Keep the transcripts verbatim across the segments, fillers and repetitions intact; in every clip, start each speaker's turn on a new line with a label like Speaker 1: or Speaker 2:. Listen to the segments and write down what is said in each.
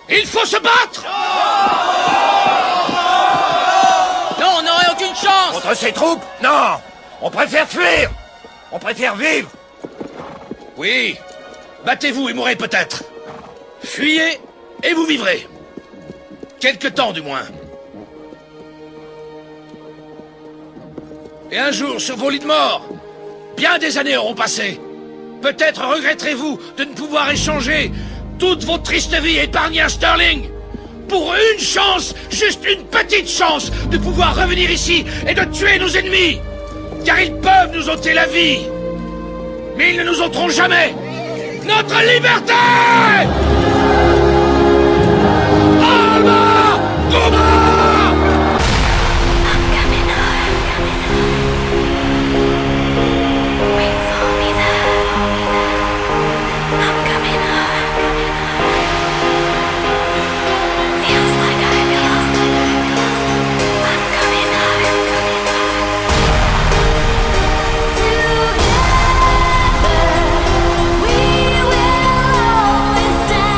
Speaker 1: Il faut se battre!
Speaker 2: Non, on n'aurait aucune chance!
Speaker 3: Contre ces troupes? Non! On préfère fuir! On préfère vivre!
Speaker 1: Oui, battez-vous et mourrez peut-être. Fuyez et vous vivrez. Quelque temps du moins. Et un jour, sur vos lits de mort, bien des années auront passé. Peut-être regretterez-vous de ne pouvoir échanger toute votre triste vie épargnée à Sterling pour une chance, juste une petite chance, de pouvoir revenir ici et de tuer nos ennemis. Car ils peuvent nous ôter la vie. Mais ils ne nous ôteront jamais notre liberté! Alma! Combat!
Speaker 4: We will always stand.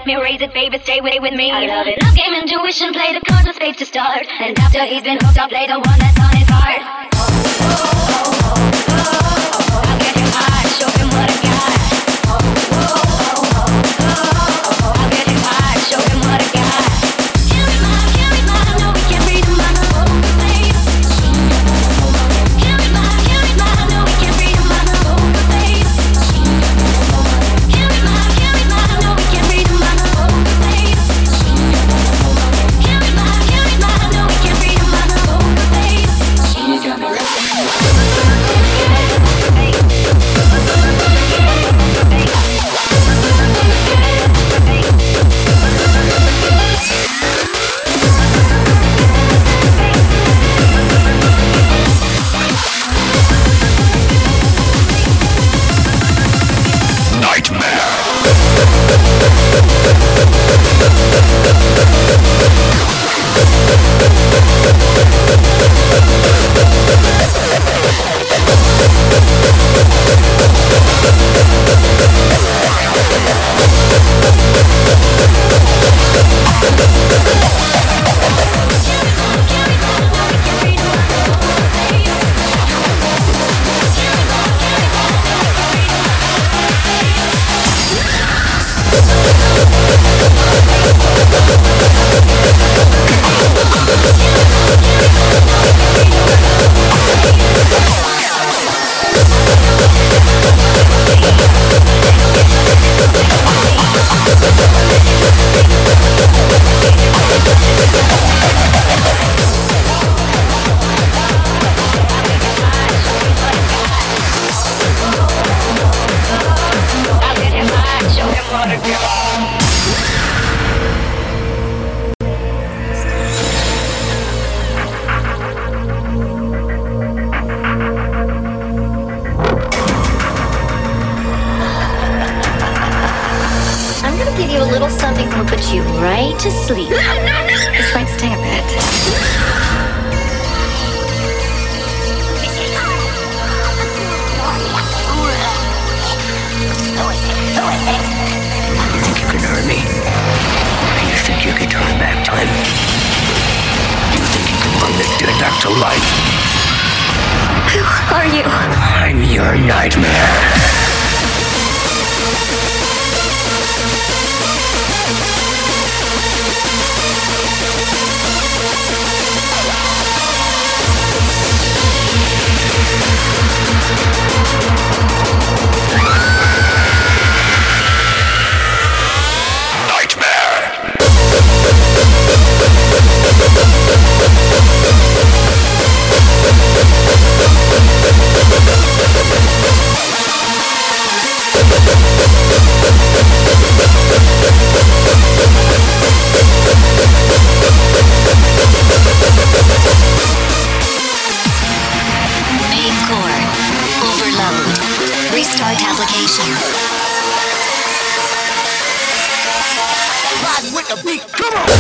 Speaker 4: let me raise it, baby, stay with, with me. I love it. Love game, intuition, play the cards with spades to start. And after he's been hooked, I'll play the one that's on his heart. Oh, oh, oh, oh, oh. I'll get him high, show him what I got. Oh, oh, oh, oh, oh. I'll get him high, show him what I got. Can't read my, can't read my, no, we can't read him by the poker face. Can't read my, can't read my, no, we can't read him by the poker face. Can't read my, can't read my, no, we can't read him by the poker face. Can't read my, can't read my, no, we can't read him by the poker face. She's got me to sleep. No, no, no. This might sting a bit.
Speaker 5: You think you can hurt me? You think you can turn back time? You think you can bring the dead back to life?
Speaker 4: Who are you?
Speaker 5: I'm your nightmare.
Speaker 6: Main core overload. Restart application.
Speaker 3: Ride with the beat, come on!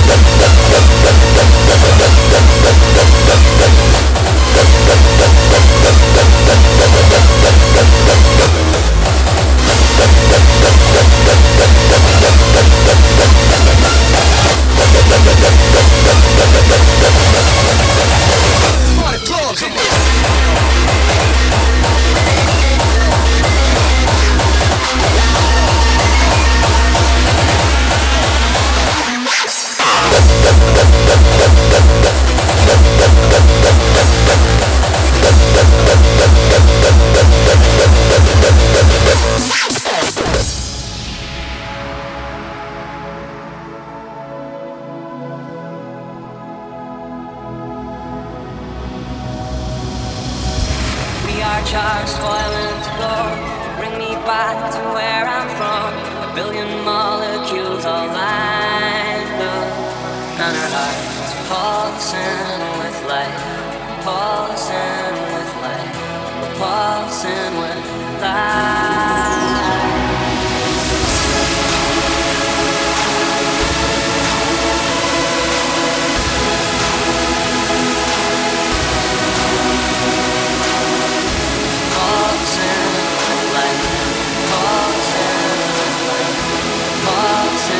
Speaker 7: Charged, spoiling to go. Bring me back to where I'm from. A billion molecules all lined up. And our hearts pulsing with life. Pulsing with life. Pulsing with life. Pulsing with life. Pulsing with life. Pulsing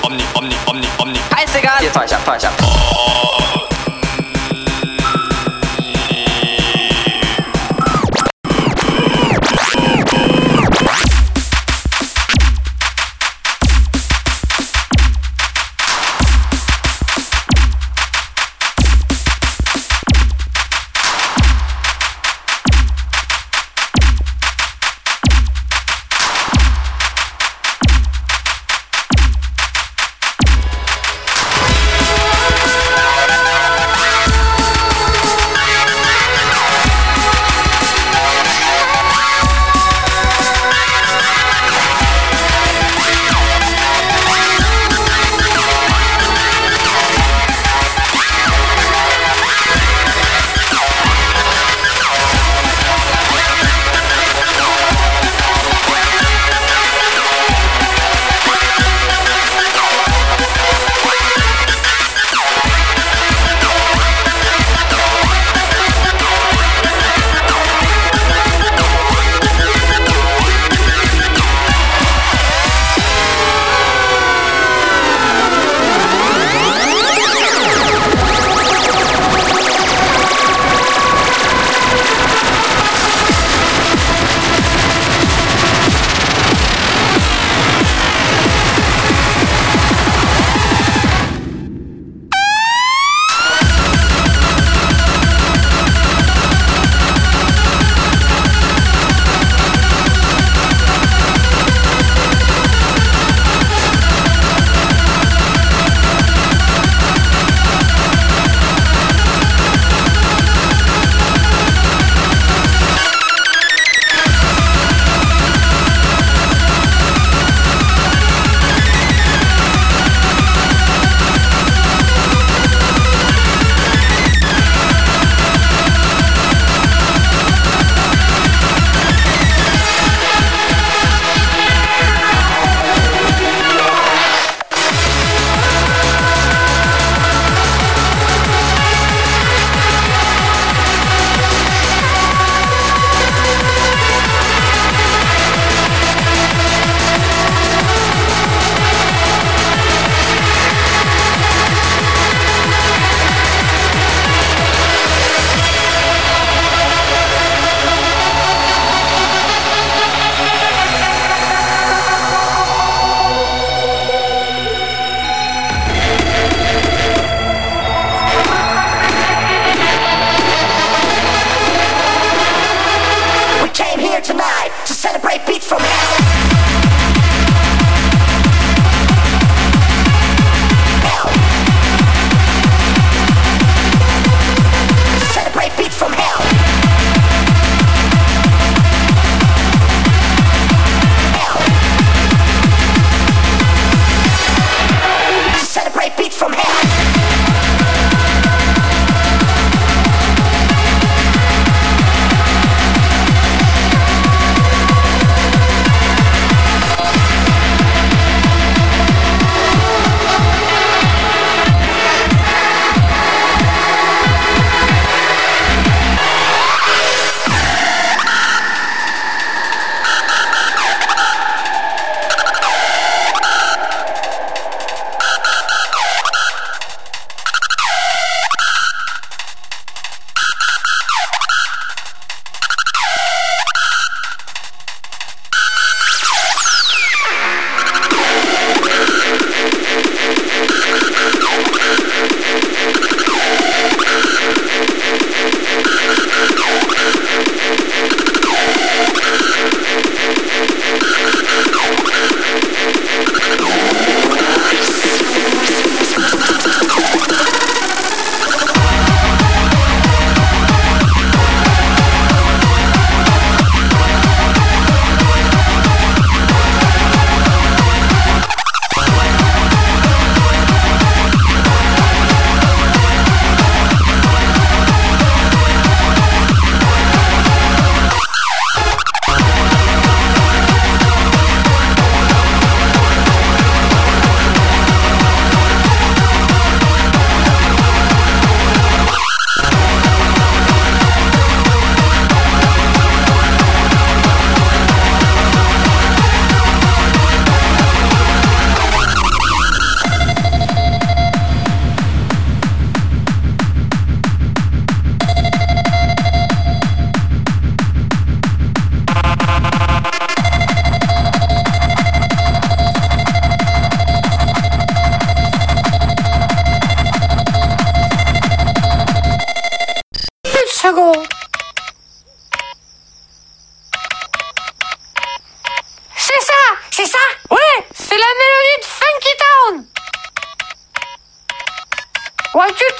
Speaker 5: omni, omni, omni, omni.
Speaker 2: Ein Cigar. Hier, falsch ab, falsch ab.
Speaker 7: Thank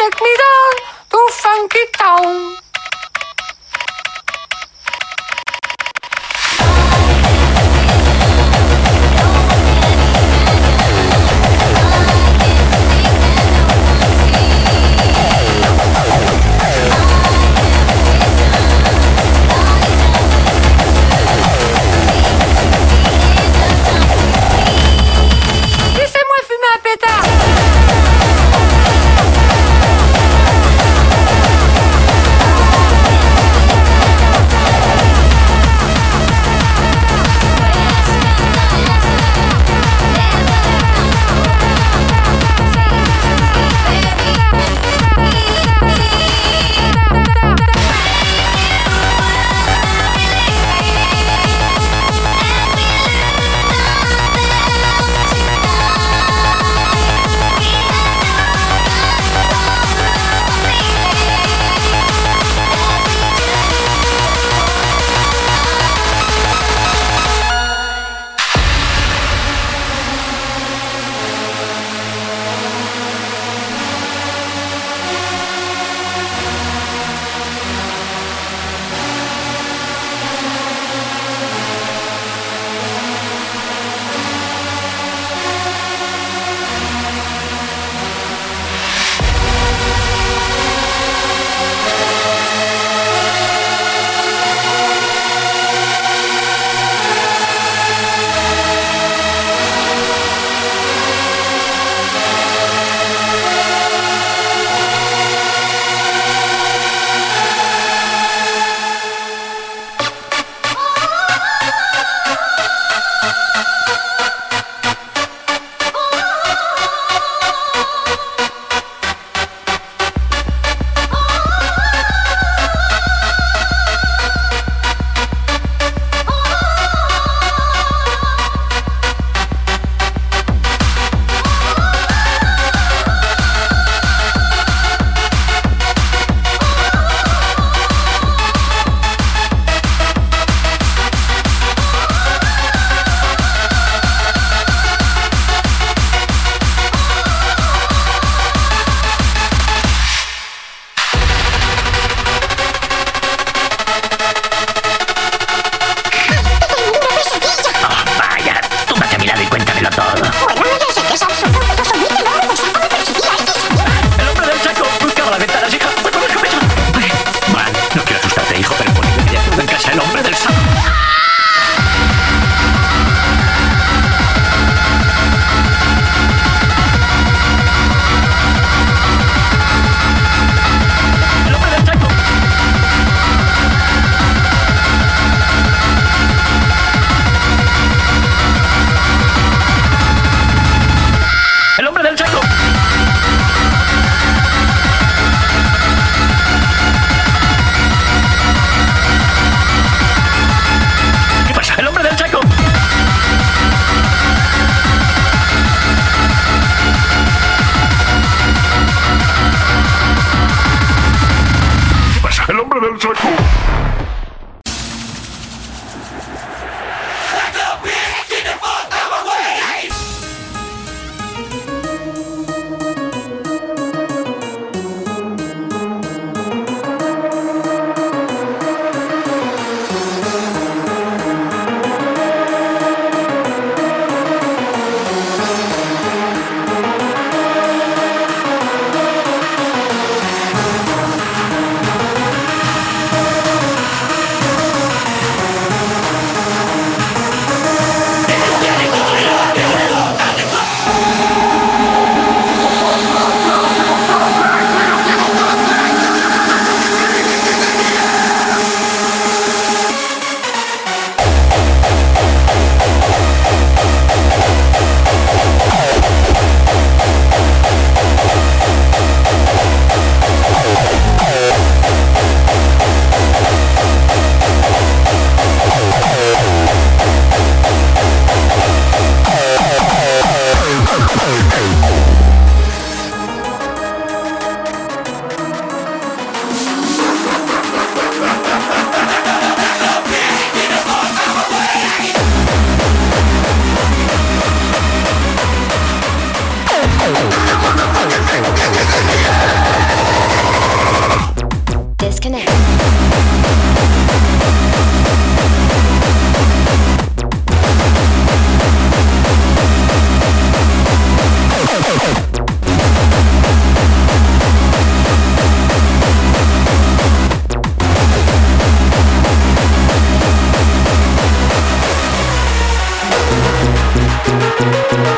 Speaker 8: take me down to funky town. Laissez-moi fumer un pétard.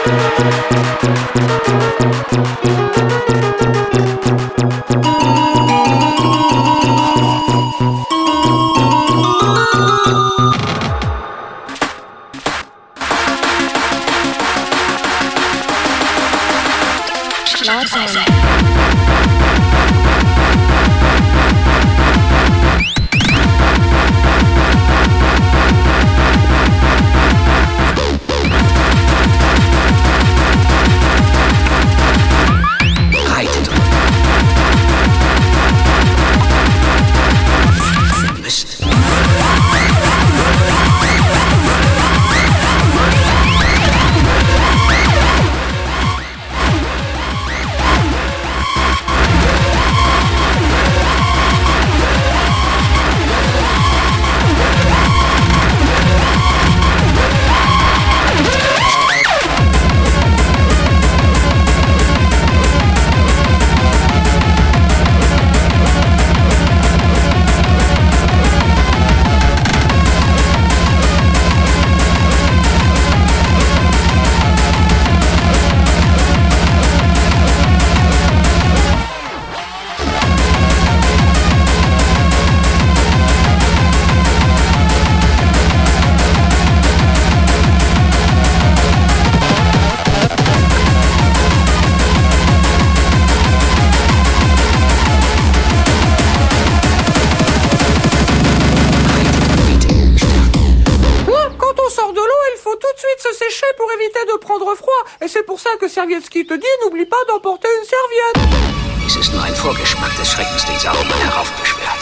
Speaker 8: Servietsky te dit, n'oublie pas d'emporter une serviette.
Speaker 5: Dies ist nur ein Vorgeschmack des Schreckens, den Saruman heraufbeschwört.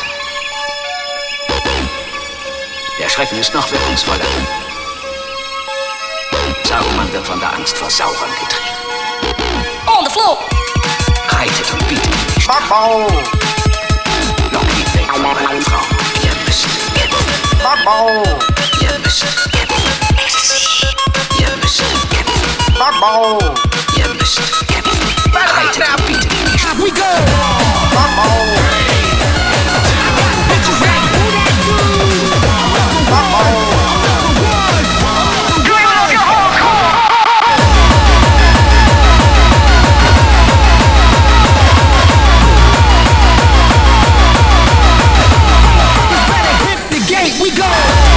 Speaker 5: Der Schrecken ist noch wirkungsvoller. Saruman wird von der Angst vor Sauron getrieben.
Speaker 2: On the floor!
Speaker 5: Reitet und bietet ihm die Schlacht. Lockt ihn weg von meinen Frauen. Ihr müsst kämpfen. Ihr müsst kämpfen. Ihr müsst kämpfen. Ihr müsst kämpfen. Reitet und bietet ihm die Schlacht. We go! Bitches like, who that dude? We go!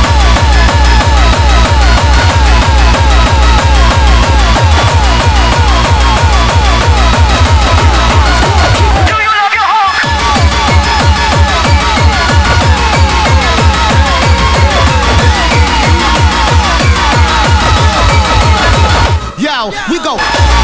Speaker 9: Yo, we go!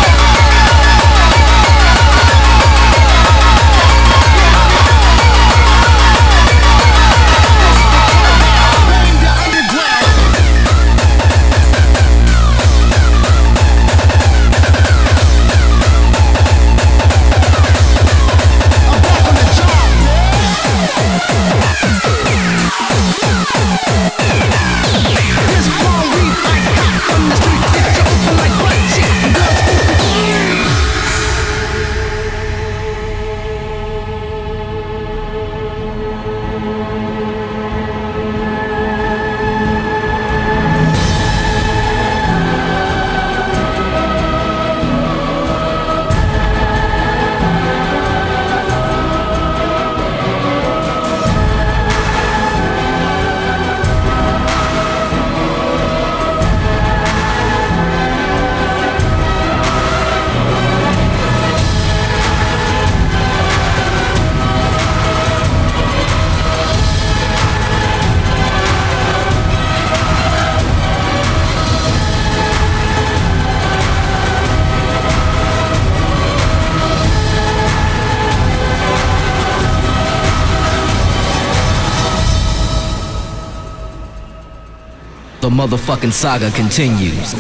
Speaker 10: The motherfucking saga continues.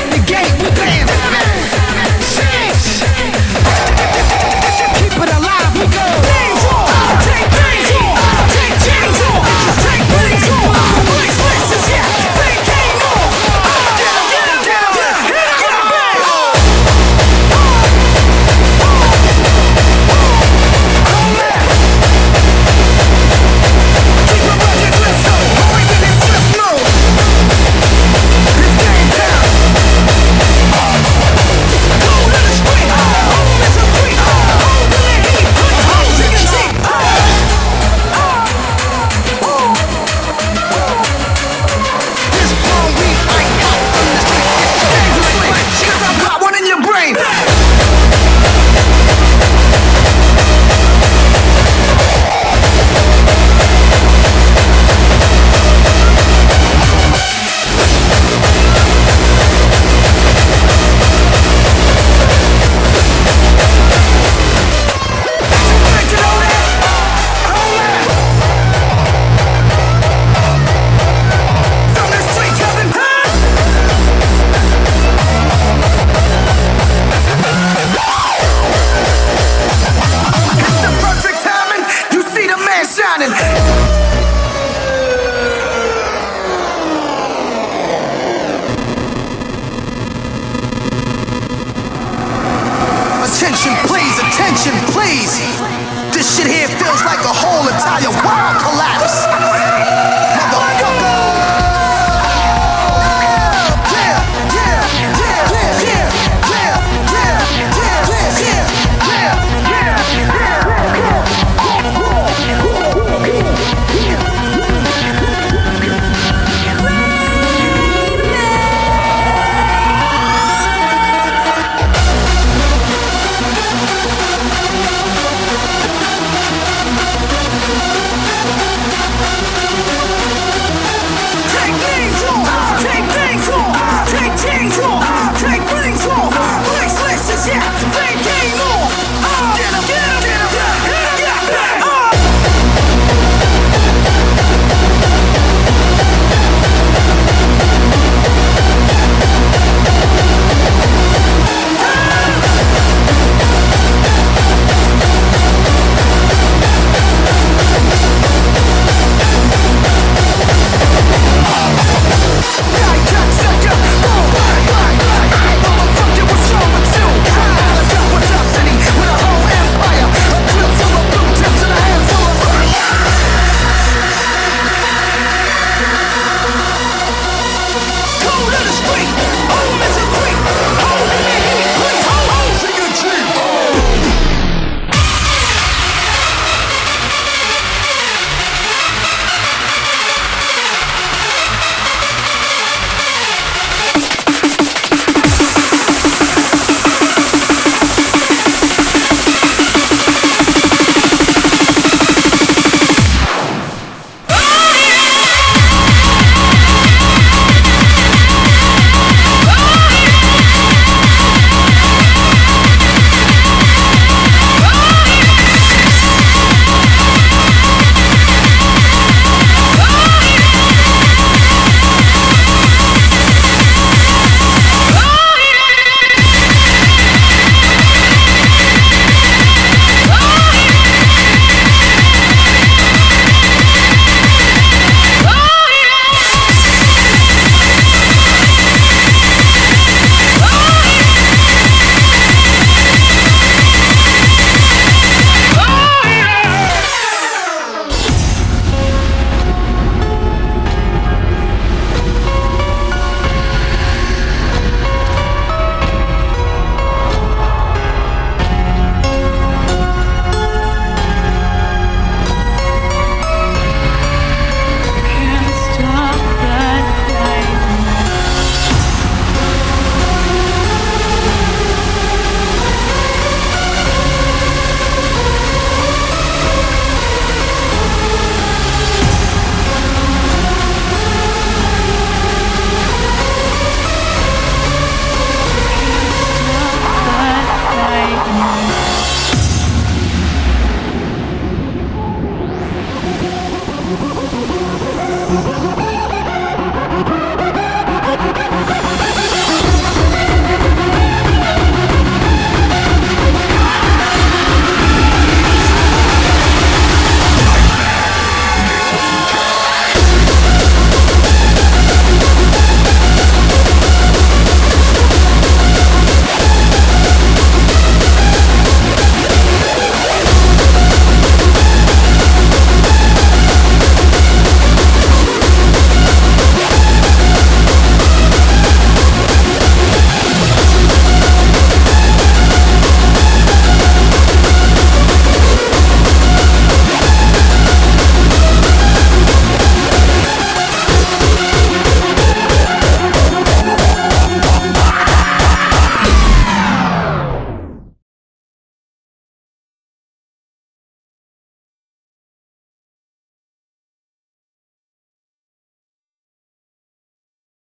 Speaker 9: Keep it alive. like a whole entire world.